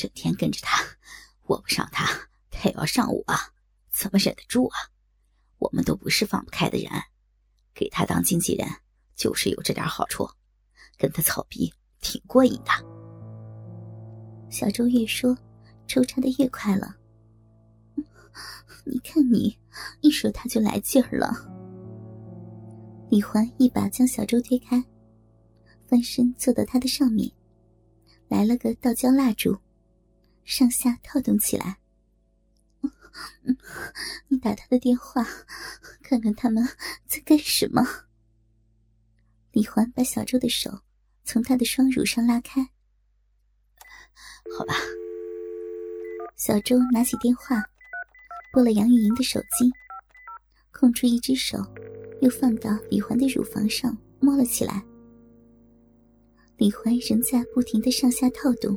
整天跟着他，我不上他，他也要上我啊，怎么忍得住啊？我们都不是放不开的人，给他当经纪人就是有这点好处，跟他操逼挺过瘾的。 小周越说，抽插得越快了。你看你，一说他就来劲儿了。李环一把将小周推开，翻身坐到他的上面，来了个倒浇蜡烛，上下跳动起来。你打他的电话，看看他们在干什么。李环把小周的手从他的双乳上拉开。 好吧。 小周拿起电话，拨了杨玉莹的手机，空出一只手，又放到李环的乳房上摸了起来。李环仍在不停地上下跳动。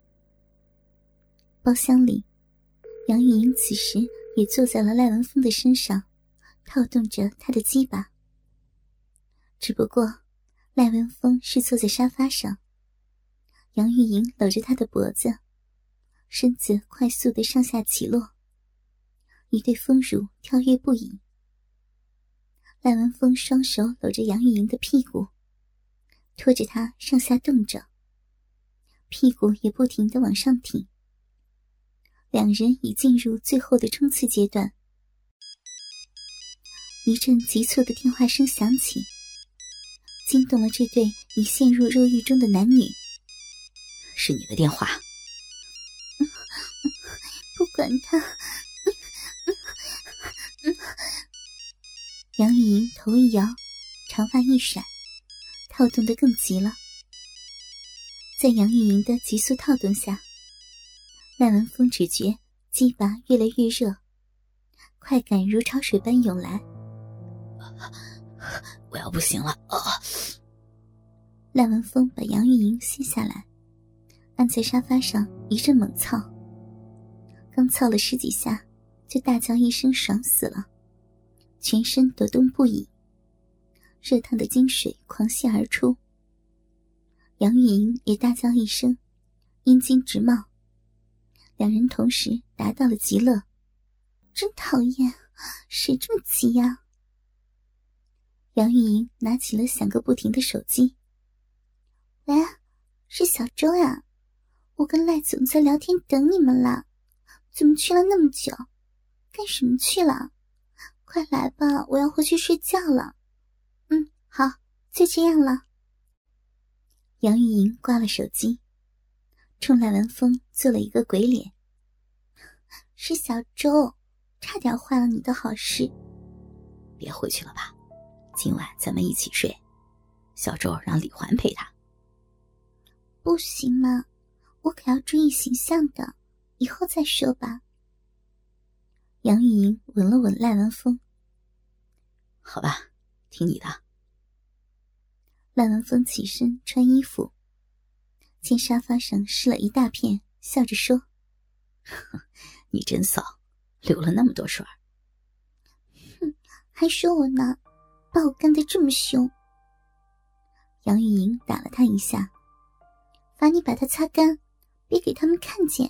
包厢里，杨玉莹此时也坐在了赖文峰的身上，跳动着他的鸡巴。只不过赖文峰是坐在沙发上，杨玉莹搂着他的脖子，身子快速地上下起落，一对丰乳跳跃不已。赖文峰双手搂着杨玉莹的屁股，拖着她上下动着，屁股也不停地往上挺。两人已进入最后的冲刺阶段。一阵急促的电话声响起，惊动了这对已陷入肉欲中的男女。 是你的电话。 不管他。杨玉莹头一摇，长发一甩，跳动得更急了。在杨玉莹的急速跳动下，赖文峰只觉鸡巴越来越热，快感如潮水般涌来。 我要不行了啊！ 赖文峰把杨玉莹掀下来，按在沙发上一阵猛操。刚操了10几下，就大叫一声爽死了，全身抖动不已，热烫的精水狂泻而出。杨玉莹也大叫一声，阴茎直冒。两人同时达到了极乐。真讨厌，谁这么急呀？杨玉莹拿起了响个不停的手机。喂，是小周呀，我跟赖总在聊天等你们啦，怎么去了那么久？干什么去了？快来吧，我要回去睡觉了。好，就这样了。杨玉莹挂了手机，冲赖文峰做了一个鬼脸。是小周，差点坏了你的好事。 别回去了吧，今晚咱们一起睡，小周让李环陪他。 不行嘛，我可要注意形象的，以后再说吧。杨玉莹吻了吻赖文峰。 好吧，听你的。 赖文峰起身穿衣服，见沙发上湿了一大片，笑着说： 你真骚，流了那么多水。 哼，还说我呢，把我干得这么凶。杨玉莹打了他一下，罚你把它擦干，别给他们看见。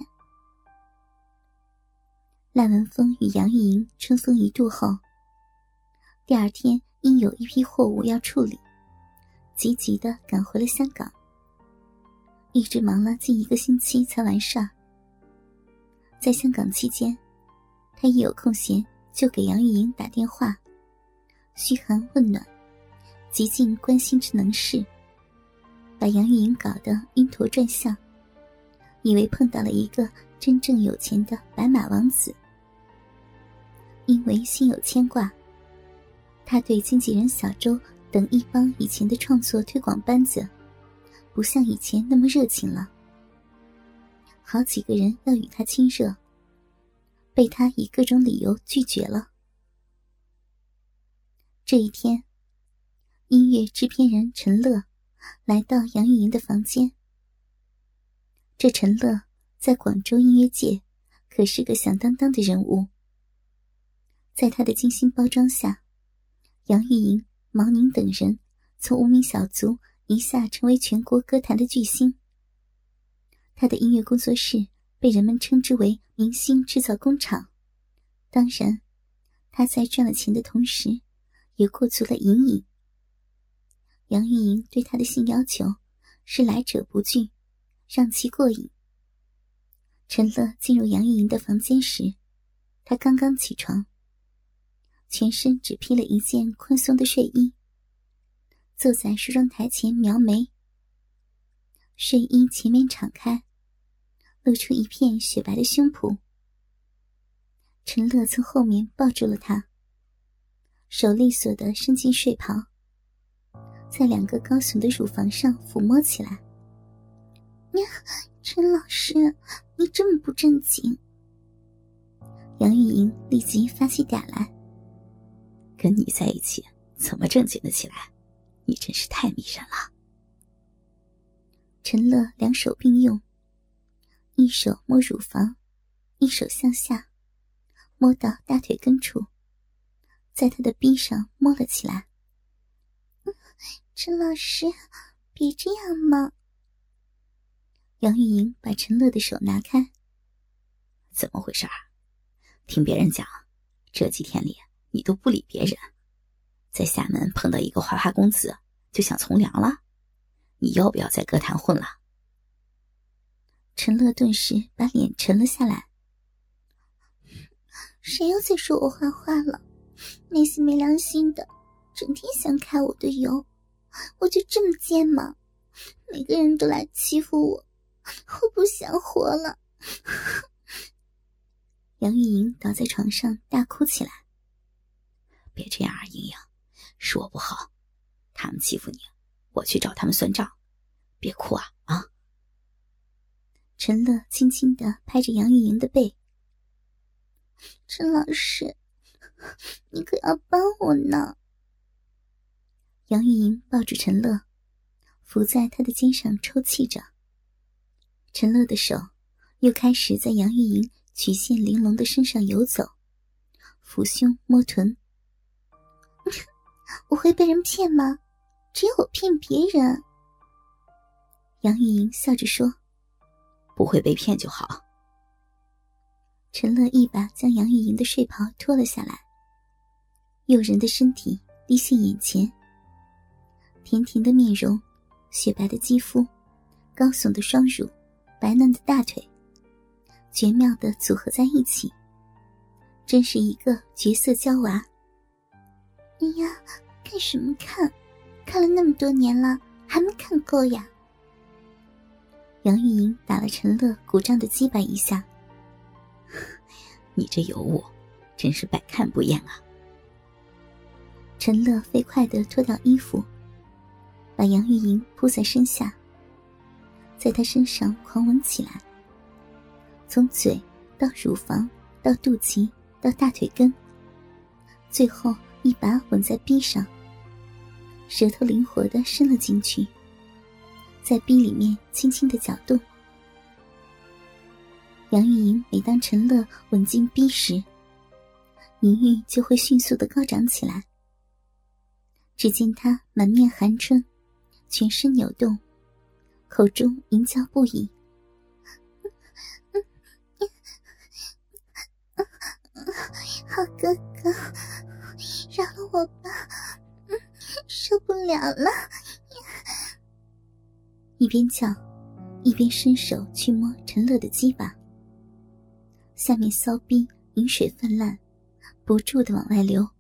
赖文峰与杨玉莹春风一度后，第二天因有一批货物要处理，急急地赶回了香港，一直忙了近1个星期才完事儿。在香港期间，他一有空闲就给杨玉莹打电话，嘘寒问暖，极尽关心之能事，把杨玉莹搞得晕头转向，以为碰到了一个真正有钱的白马王子。因为心有牵挂，他对经纪人小周等一帮以前的创作推广班子不像以前那么热情了，好几个人要与他亲热，被他以各种理由拒绝了。这一天，音乐制片人陈乐来到杨玉莹的房间。这陈乐在广州音乐界可是个响当当的人物，在他的精心包装下，杨玉莹、毛宁等人从无名小卒一下成为全国歌坛的巨星。他的音乐工作室被人们称之为明星制造工厂。当然，他在赚了钱的同时，也过足了瘾瘾。杨钰莹对他的性要求是来者不拒，让其过瘾。陈乐进入杨钰莹的房间时，他刚刚起床，全身只披了一件宽松的睡衣，坐在梳妆台前描眉。睡衣前面敞开，露出一片雪白的胸脯。陈乐从后面抱住了他，手利索地伸进睡袍，在两个高耸的乳房上抚摸起来。陈老师，你这么不正经。杨钰莹立即发起嗲来。 跟你在一起怎么正经的起来？你真是太迷人了。 陈乐两手并用，一手摸乳房，一手向下摸到大腿根处，在他的臂上摸了起来。陈老师，别这样嘛。杨钰莹把陈乐的手拿开。 怎么回事？听别人讲，这几天里你都不理别人，在厦门碰到一个花花公子就想从良了，你要不要在歌坛混了？ 陈乐顿时把脸沉了下来。谁又在说我坏话了？那些没良心的，整天想开我的油，我就这么贱吗？每个人都来欺负我，我不想活了。杨钰莹倒在床上大哭起来。 别这样啊，莹莹，是我不好，他们欺负你，我去找他们算账，别哭啊啊！ 陈乐轻轻地拍着杨钰莹的背。陈老师，你可要帮我呢。杨钰莹抱住陈乐，伏在他的肩上抽泣着。陈乐的手又开始在杨钰莹曲线玲珑的身上游走，抚胸摸臀。我会被人骗吗？只有我骗别人。杨钰莹笑着说。 不会被骗就好。 陈乐一把将杨钰莹的睡袍脱了下来，诱人的身体立现眼前，甜甜的面容，雪白的肌肤，高耸的双乳，白嫩的大腿，绝妙地组合在一起，真是一个绝色娇娃。哎呀，看什么看？看了那么多年了，还没看够呀。杨钰莹打了陈乐鼓胀的鸡巴一下。 你这尤物真是百看不厌啊。 陈乐飞快地脱掉衣服，把杨钰莹扑在身下，在她身上狂吻起来，从嘴到乳房到肚脐到大腿根，最后一把吻在逼上，舌头灵活地伸了进去，在逼里面轻轻地搅动。杨钰莹每当陈乐吻进逼时，淫欲就会迅速地高涨起来。只见他满面含春，全身扭动，口中淫叫不已。好哥哥，饶了我吧，受不了了。一边叫，一边伸手去摸陈乐的鸡巴，下面骚逼饮水泛滥，不住地往外流。